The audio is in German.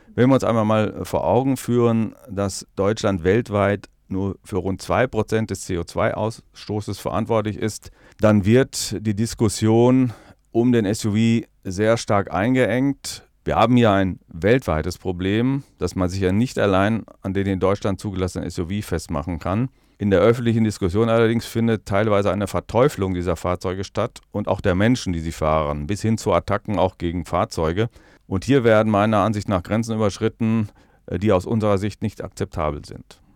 Wenn wir uns einmal mal vor Augen führen, dass Deutschland weltweit nur für rund 2% des CO2-Ausstoßes verantwortlich ist, dann wird die Diskussion um den SUV sehr stark eingeengt. Wir haben hier ein weltweites Problem, das man sich ja nicht allein an den in Deutschland zugelassenen SUV festmachen kann. In der öffentlichen Diskussion allerdings findet teilweise eine Verteuflung dieser Fahrzeuge statt und auch der Menschen, die sie fahren, bis hin zu Attacken auch gegen Fahrzeuge. Und hier werden meiner Ansicht nach Grenzen überschritten, die aus unserer Sicht nicht akzeptabel sind.